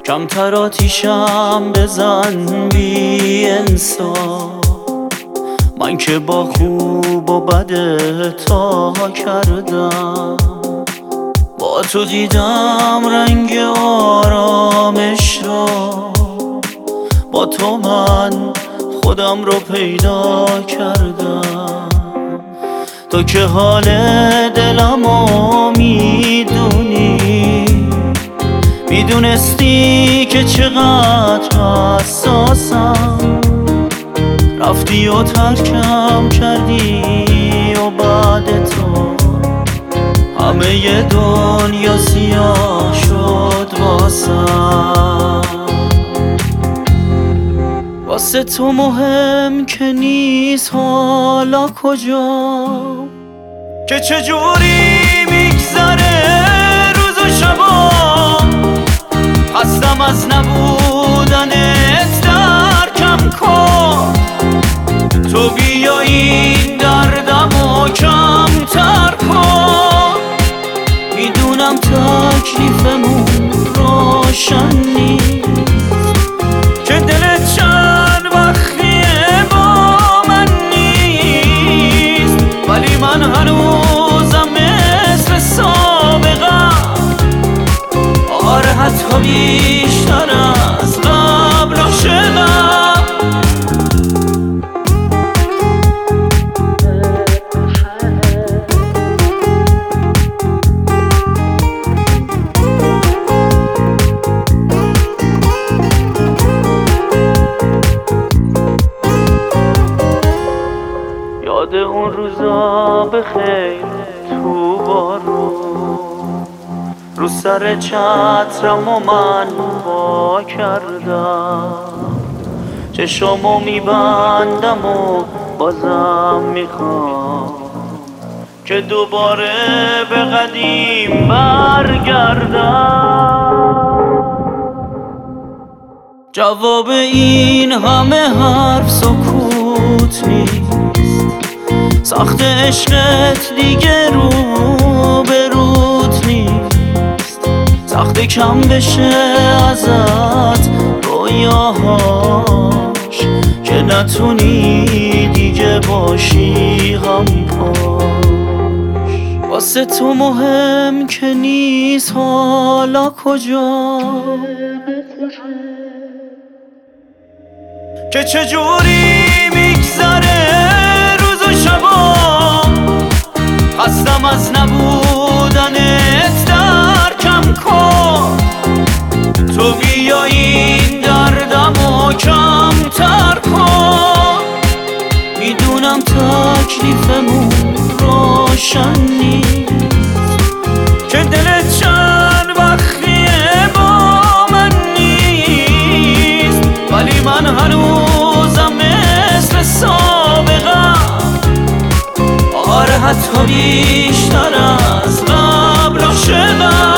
کمتر آتیشم بزن بی انصاف. من که با خوب و بد تا کردم، با تو دیدم رنگ آرامش را. با تو من خودم رو پیدا کردم. تو که حال دلمو میدونی، میدونستی که چقدر حساسم. رفتی و ترکم کردی و بعد تو همه دنیا سیاه شد واسم. واسه تو مهم که نیست حالا کجا، که چجوری میگذره روز و شبا. خستم از نبودنت درکم کن. تو بیا این دردمو کمتر کن. میدونم تکلیفمون روشن نیست، که دلت چند وقتیه با من نیست. ولی من هنوزم مثل سابقم، آره حتی بیشتر از قبل عاشقم. یاد اون روزا بخیر تو بارون، رو سر چترم و من وا کردم. چشمو میبندم و بازم میخوام که دوباره به قدیم برگردم. جواب این همه حرف سکوت نیست. سخت عشقت دیگه رو به روت نیست. سخت کم بشه ازت رویاهاش، که نتونی دیگه باشی هم پاش. واسه تو مهم که نیست حالا کجا، که چجوری میگذره روز و شبا. خستم از نبودنت درکم کن. تو بیا این دردمو کمتر کن. میدونم تکلیفمون روشن نیست، که دلت چند وقتیه با من نیست. ولی من هنوزم مثل سابقم، آره حتی بیشتر از قبل عاشقم.